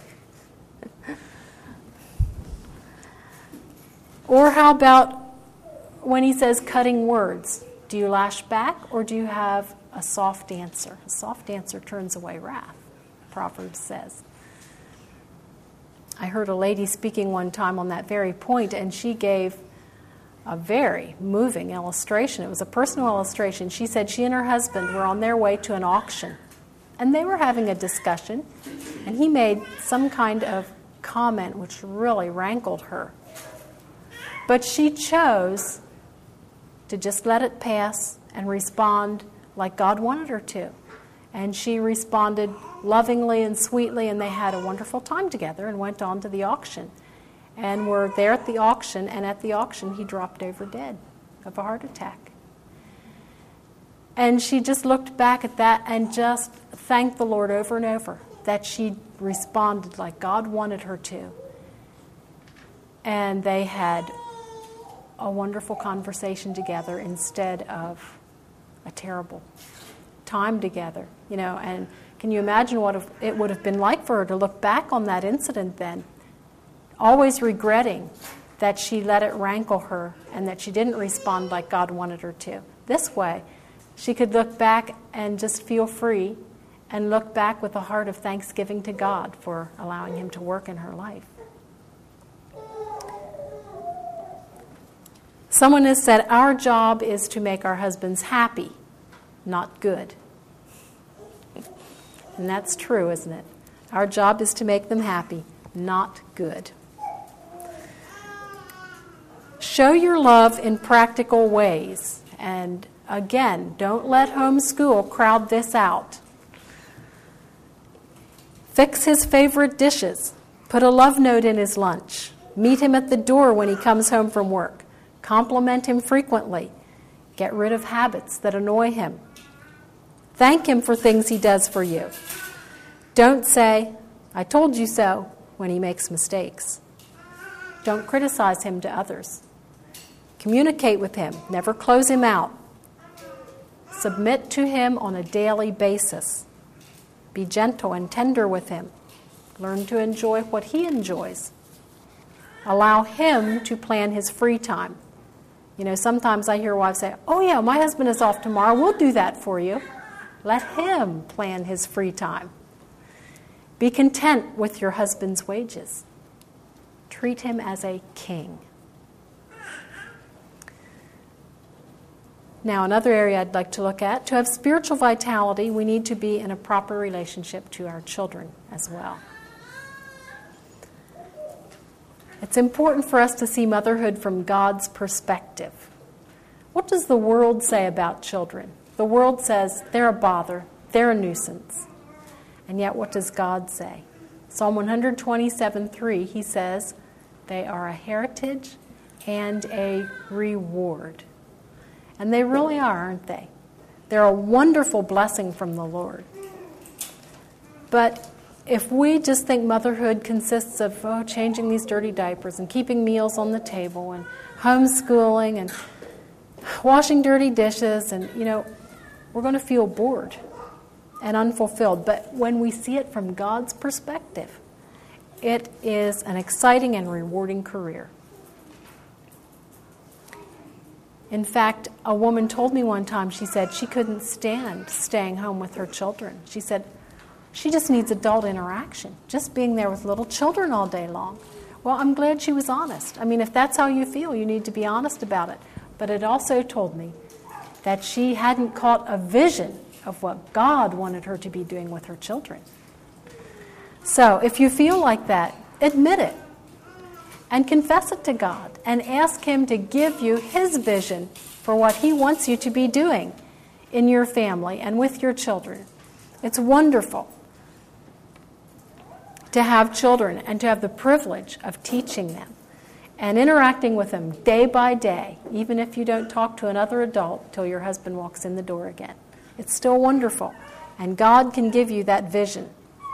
Or how about when he says cutting words? Do you lash back or do you have a soft answer? A soft answer turns away wrath, Proverbs says. I heard a lady speaking one time on that very point, and she gave a very moving illustration. It was a personal illustration. She said she and her husband were on their way to an auction, and they were having a discussion, and he made some kind of comment which really rankled her. But she chose to just let it pass and respond like God wanted her to. And she responded lovingly and sweetly, and they had a wonderful time together and went on to the auction. And were there at the auction, and at the auction he dropped over dead of a heart attack. And she just looked back at that and just thanked the Lord over and over that she responded like God wanted her to. And they had a wonderful conversation together instead of a terrible time together, you know. And can you imagine what it would have been like for her to look back on that incident then, always regretting that she let it rankle her and that she didn't respond like God wanted her to. This way, she could look back and just feel free and look back with a heart of thanksgiving to God for allowing him to work in her life. Someone has said, our job is to make our husbands happy, not good. And that's true, isn't it? Our job is to make them happy, not good. Show your love in practical ways. And again, don't let homeschool crowd this out. Fix his favorite dishes. Put a love note in his lunch. Meet him at the door when he comes home from work. Compliment him frequently. Get rid of habits that annoy him. Thank him for things he does for you. Don't say, I told you so, when he makes mistakes. Don't criticize him to others. Communicate with him. Never close him out. Submit to him on a daily basis. Be gentle and tender with him. Learn to enjoy what he enjoys. Allow him to plan his free time. You know, sometimes I hear wives say, oh yeah, my husband is off tomorrow. We'll do that for you. Let him plan his free time. Be content with your husband's wages. Treat him as a king. Now, another area I'd like to look at, to have spiritual vitality, we need to be in a proper relationship to our children as well. It's important for us to see motherhood from God's perspective. What does the world say about children? The world says they're a bother, they're a nuisance. And yet what does God say? Psalm one twenty-seven three, he says, they are a heritage and a reward. And they really are, aren't they? They're a wonderful blessing from the Lord. But if we just think motherhood consists of oh, changing these dirty diapers and keeping meals on the table and homeschooling and washing dirty dishes, and, you know, we're going to feel bored and unfulfilled. But when we see it from God's perspective, it is an exciting and rewarding career. In fact, a woman told me one time, she said she couldn't stand staying home with her children. She said she just needs adult interaction, just being there with little children all day long. Well, I'm glad she was honest. I mean, if that's how you feel, you need to be honest about it. But it also told me that she hadn't caught a vision of what God wanted her to be doing with her children. So if you feel like that, admit it and confess it to God and ask him to give you his vision for what he wants you to be doing in your family and with your children. It's wonderful to have children and to have the privilege of teaching them and interacting with them day by day, even if you don't talk to another adult till your husband walks in the door again. It's still wonderful, and God can give you that vision.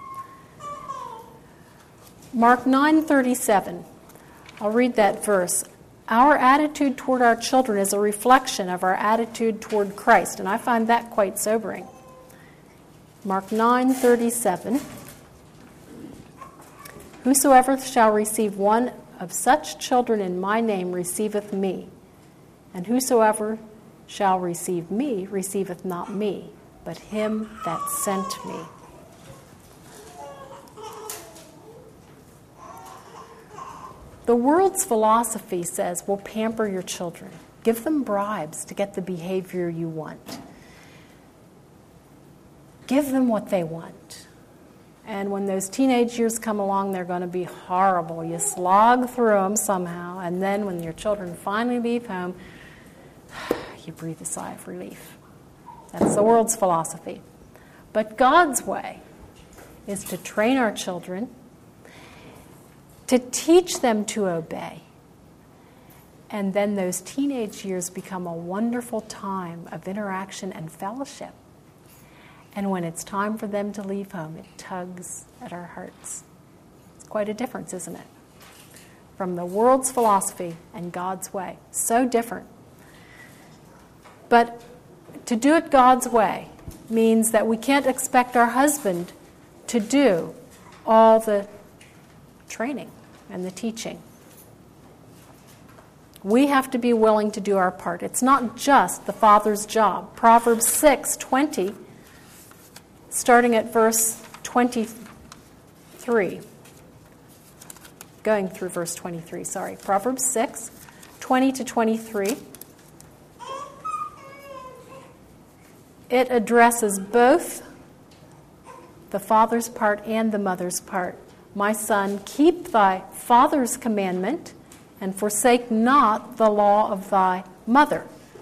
Mark nine thirty-seven. I'll read that verse. Our attitude toward our children is a reflection of our attitude toward Christ, and I find that quite sobering. Mark nine thirty-seven. Whosoever shall receive one of such children in my name receiveth me, and whosoever shall receive me receiveth not me, but him that sent me. The world's philosophy says, well, pamper your children. Give them bribes to get the behavior you want. Give them what they want. And when those teenage years come along, they're going to be horrible. You slog through them somehow, and then when your children finally leave home, you breathe a sigh of relief. That's the world's philosophy. But God's way is to train our children, to teach them to obey. And then those teenage years become a wonderful time of interaction and fellowship. And when it's time for them to leave home, it tugs at our hearts. It's quite a difference, isn't it? From the world's philosophy and God's way. So different. But to do it God's way means that we can't expect our husband to do all the training and the teaching. We have to be willing to do our part. It's not just the father's job. Proverbs six twenty, starting at verse twenty-three. Going through verse twenty-three, sorry. Proverbs six twenty to twenty-three. It addresses both the father's part and the mother's part. My son, keep thy father's commandment, and forsake not the law of thy mother.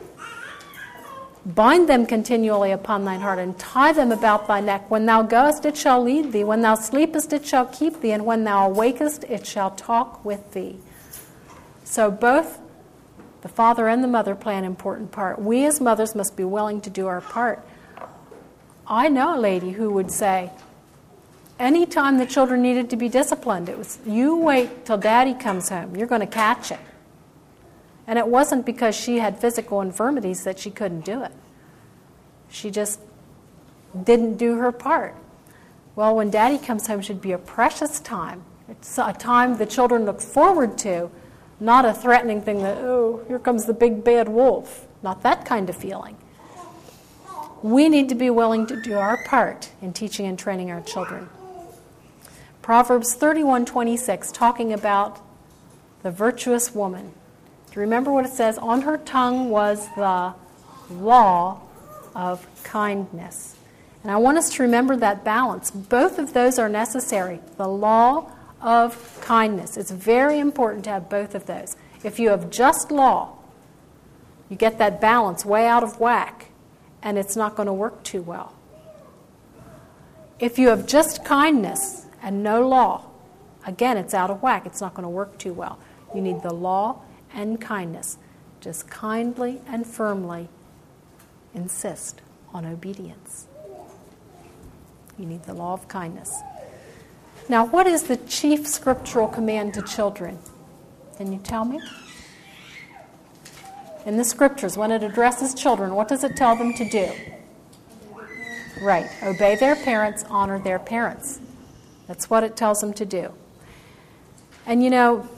Bind them continually upon thine heart, and tie them about thy neck. When thou goest, it shall lead thee. When thou sleepest, it shall keep thee. And when thou awakest, it shall talk with thee. So both the father and the mother play an important part. We as mothers must be willing to do our part. I know a lady who would say, any time the children needed to be disciplined, it was, you wait till Daddy comes home. You're going to catch it. And it wasn't because she had physical infirmities that she couldn't do it. She just didn't do her part. Well, when Daddy comes home should be a precious time. It's a time the children look forward to, not a threatening thing that, oh, here comes the big bad wolf. Not that kind of feeling. We need to be willing to do our part in teaching and training our children. Proverbs thirty-one twenty-six, talking about the virtuous woman. Do you remember what it says? On her tongue was the law of kindness. And I want us to remember that balance. Both of those are necessary. The law of kindness. It's very important to have both of those. If you have just law, you get that balance way out of whack, and it's not going to work too well. If you have just kindness and no law, again, it's out of whack. It's not going to work too well. You need the law and kindness. Just kindly and firmly insist on obedience. You need the law of kindness. Now, what is the chief scriptural command to children? Can you tell me? In the scriptures, when it addresses children, what does it tell them to do? Right. Obey their parents, honor their parents. That's what it tells them to do. And you know,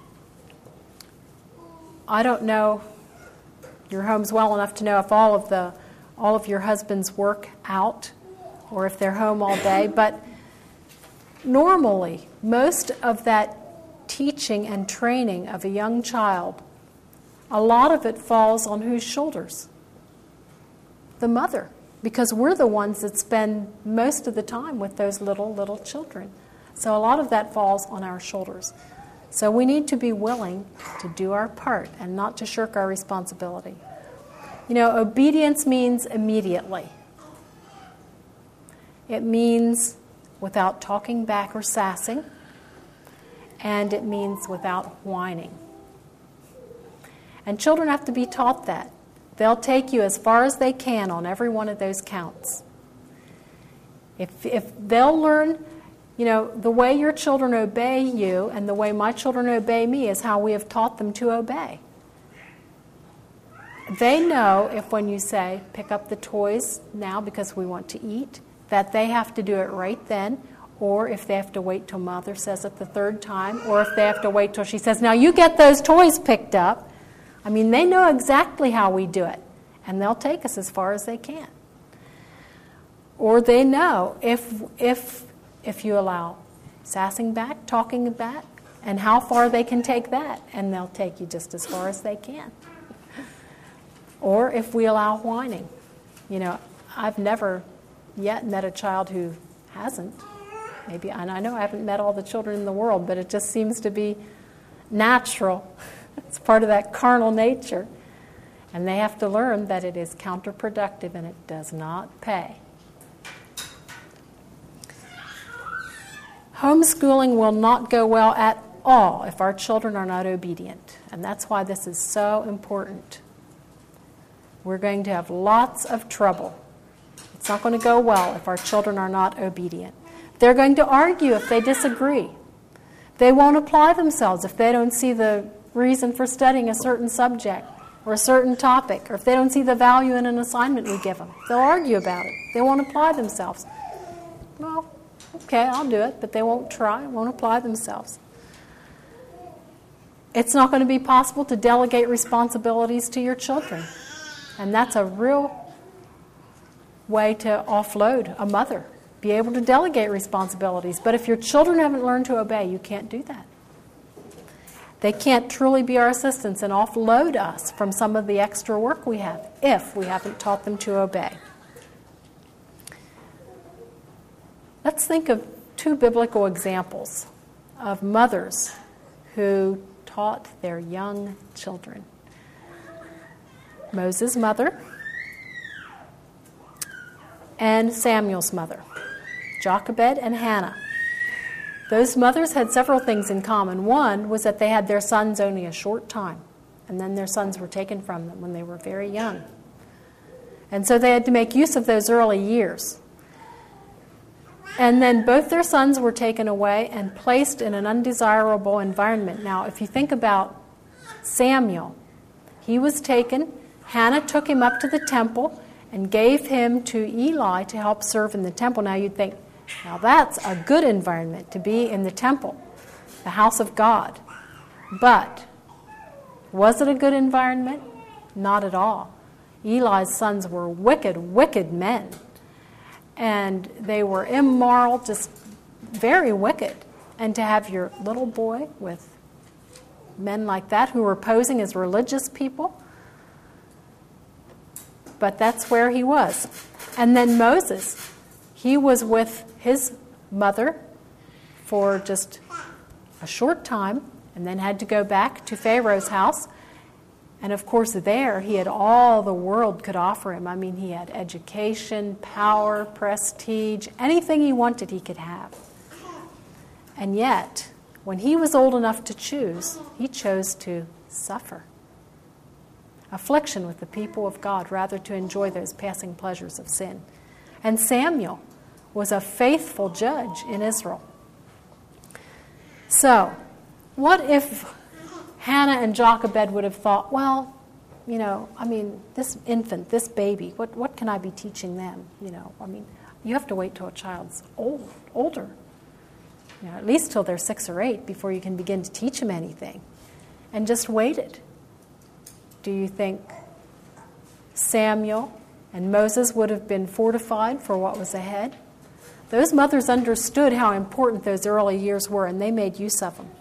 I don't know your homes well enough to know if all of the all of your husbands work out or if they're home all day, but normally most of that teaching and training of a young child, a lot of it falls on whose shoulders? The mother. Because we're the ones that spend most of the time with those little, little children. So a lot of that falls on our shoulders. So we need to be willing to do our part and not to shirk our responsibility. You know, obedience means immediately. It means without talking back or sassing. And it means without whining. And children have to be taught that. They'll take you as far as they can on every one of those counts. If, if they'll learn, you know, the way your children obey you and the way my children obey me is how we have taught them to obey. They know if when you say, pick up the toys now because we want to eat, that they have to do it right then, or if they have to wait till Mother says it the third time, or if they have to wait till she says, now you get those toys picked up. I mean, they know exactly how we do it, and they'll take us as far as they can. Or they know if if if you allow sassing back, talking back, and how far they can take that, and they'll take you just as far as they can. Or if we allow whining. You know, I've never yet met a child who hasn't. Maybe, and I know I haven't met all the children in the world, but it just seems to be natural. It's part of that carnal nature. And they have to learn that it is counterproductive and it does not pay. Homeschooling will not go well at all if our children are not obedient. And that's why this is so important. We're going to have lots of trouble. It's not going to go well if our children are not obedient. They're going to argue if they disagree. They won't apply themselves if they don't see the reason for studying a certain subject or a certain topic, or if they don't see the value in an assignment we give them. They'll argue about it. They won't apply themselves. Well, okay, I'll do it, but they won't try, won't apply themselves. It's not going to be possible to delegate responsibilities to your children. And that's a real way to offload a mother, be able to delegate responsibilities. But if your children haven't learned to obey, you can't do that. They can't truly be our assistants and offload us from some of the extra work we have if we haven't taught them to obey. Let's think of two biblical examples of mothers who taught their young children. Moses' mother and Samuel's mother, Jochebed and Hannah. Those mothers had several things in common. One was that they had their sons only a short time, and then their sons were taken from them when they were very young. And so they had to make use of those early years. And then both their sons were taken away and placed in an undesirable environment. Now, if you think about Samuel, he was taken, Hannah took him up to the temple and gave him to Eli to help serve in the temple. Now you'd think, now that's a good environment to be in the temple, the house of God. But was it a good environment? Not at all. Eli's sons were wicked, wicked men. And they were immoral, just very wicked. And to have your little boy with men like that who were posing as religious people, but that's where he was. And then Moses, he was with his mother for just a short time and then had to go back to Pharaoh's house. And of course there he had all the world could offer him. I mean, he had education, power, prestige, anything he wanted he could have. And yet, when he was old enough to choose, he chose to suffer affliction with the people of God rather to enjoy those passing pleasures of sin. And Samuel was a faithful judge in Israel. So, what if Hannah and Jochebed would have thought, well, you know, I mean, this infant, this baby, what, what can I be teaching them? You know, I mean, you have to wait till a child's old, older, you know, at least till they're six or eight before you can begin to teach them anything. And just waited. Do you think Samuel and Moses would have been fortified for what was ahead? Those mothers understood how important those early years were, and they made use of them.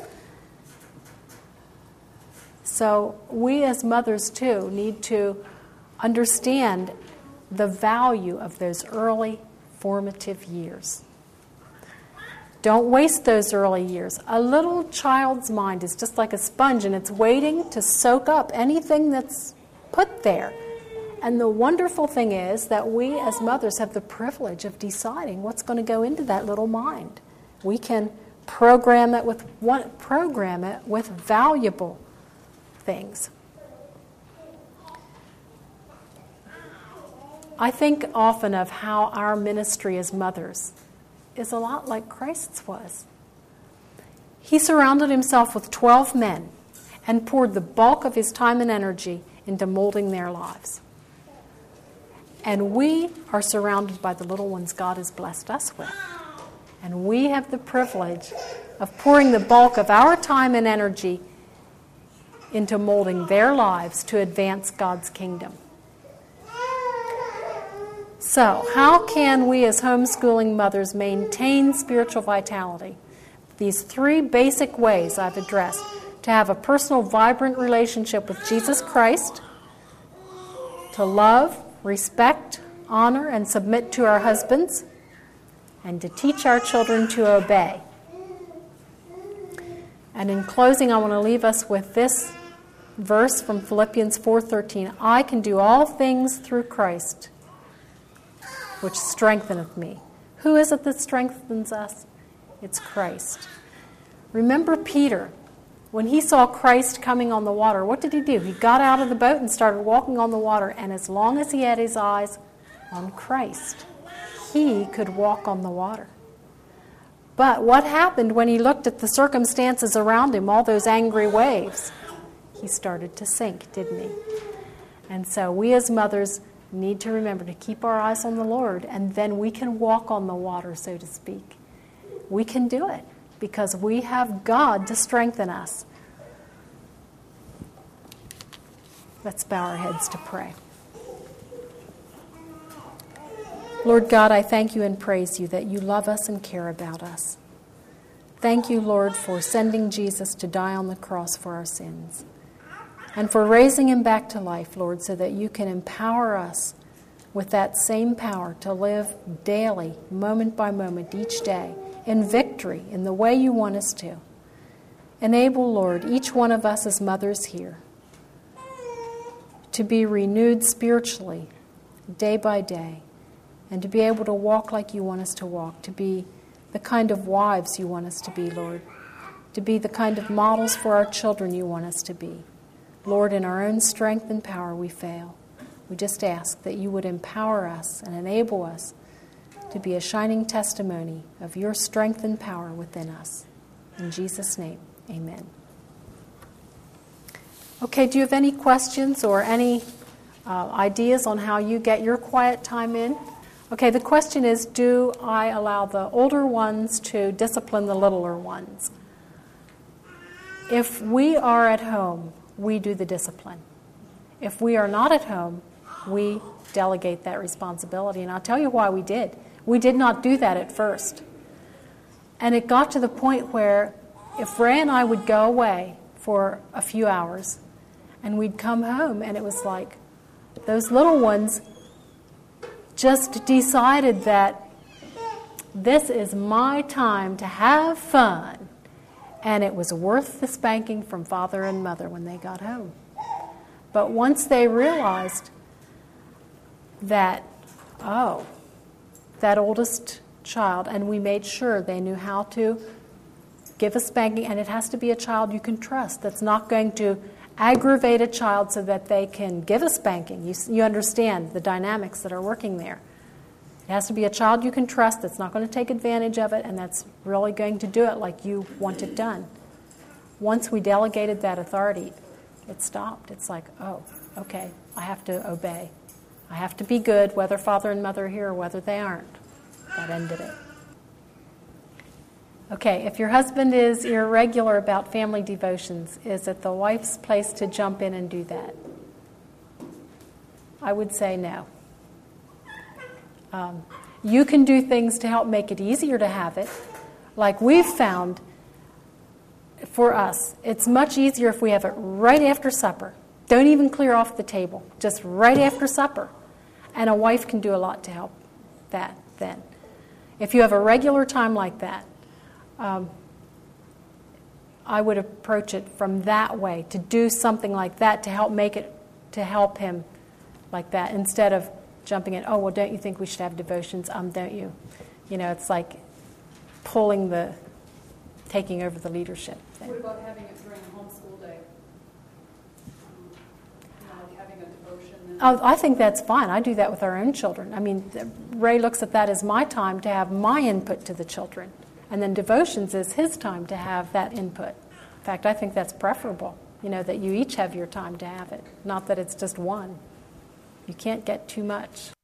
So we as mothers, too, need to understand the value of those early formative years. Don't waste those early years. A little child's mind is just like a sponge, and it's waiting to soak up anything that's put there. And the wonderful thing is that we as mothers have the privilege of deciding what's going to go into that little mind. We can program it with one, program it with valuable things, I think often of how our ministry as mothers is a lot like Christ's was. He surrounded himself with twelve men and poured the bulk of his time and energy into molding their lives. And we are surrounded by the little ones God has blessed us with. And we have the privilege of pouring the bulk of our time and energy into molding their lives to advance God's kingdom. So, how can we as homeschooling mothers maintain spiritual vitality? These three basic ways I've addressed: to have a personal, vibrant relationship with Jesus Christ, to love, respect, honor, and submit to our husbands, and to teach our children to obey. And in closing, I want to leave us with this verse from Philippians four thirteen. I can do all things through Christ, which strengtheneth me. Who is it that strengthens us? It's Christ. Remember Peter. When he saw Christ coming on the water, what did he do? He got out of the boat and started walking on the water. And as long as he had his eyes on Christ, he could walk on the water. But what happened when he looked at the circumstances around him, all those angry waves? He started to sink, didn't he? And so we as mothers need to remember to keep our eyes on the Lord, and then we can walk on the water, so to speak. We can do it because we have God to strengthen us. Let's bow our heads to pray. Lord God, I thank you and praise you that you love us and care about us. Thank you, Lord, for sending Jesus to die on the cross for our sins, and for raising him back to life, Lord, so that you can empower us with that same power to live daily, moment by moment, each day, in victory, in the way you want us to. Enable, Lord, each one of us as mothers here to be renewed spiritually, day by day, and to be able to walk like you want us to walk, to be the kind of wives you want us to be, Lord, to be the kind of models for our children you want us to be. Lord, in our own strength and power we fail. We just ask that you would empower us and enable us to be a shining testimony of your strength and power within us. In Jesus' name, amen. Okay, do you have any questions or any uh, ideas on how you get your quiet time in? Okay, the question is, do I allow the older ones to discipline the littler ones? If we are at home, we do the discipline. If we are not at home, we delegate that responsibility. And I'll tell you why we did. We did not do that at first. And it got to the point where if Ray and I would go away for a few hours and we'd come home and it was like those little ones just decided that this is my time to have fun. And it was worth the spanking from father and mother when they got home. But once they realized that, oh, that oldest child, and we made sure they knew how to give a spanking, and it has to be a child you can trust that's not going to aggravate a child so that they can give a spanking. You, you understand the dynamics that are working there. It has to be a child you can trust that's not going to take advantage of it and that's really going to do it like you want it done. Once we delegated that authority, it stopped. It's like, oh, okay, I have to obey. I have to be good, whether father and mother are here or whether they aren't. That ended it. Okay, if your husband is irregular about family devotions, is it the wife's place to jump in and do that? I would say no. Um, you can do things to help make it easier to have it. Like we've found, for us, it's much easier if we have it right after supper. Don't even clear off the table, just right after supper. And a wife can do a lot to help that then. If you have a regular time like that, um, I would approach it from that way, to do something like that to help make it, to help him like that, instead of jumping in, oh, well, don't you think we should have devotions? Um, don't you? You know, it's like pulling the, taking over the leadership thing. What about having it during a homeschool day? Um, you know, like having a devotion and Oh, I think that's fine. I do that with our own children. I mean, Ray looks at that as my time to have my input to the children. And then devotions is his time to have that input. In fact, I think that's preferable, you know, that you each have your time to have it, not that it's just one. You can't get too much.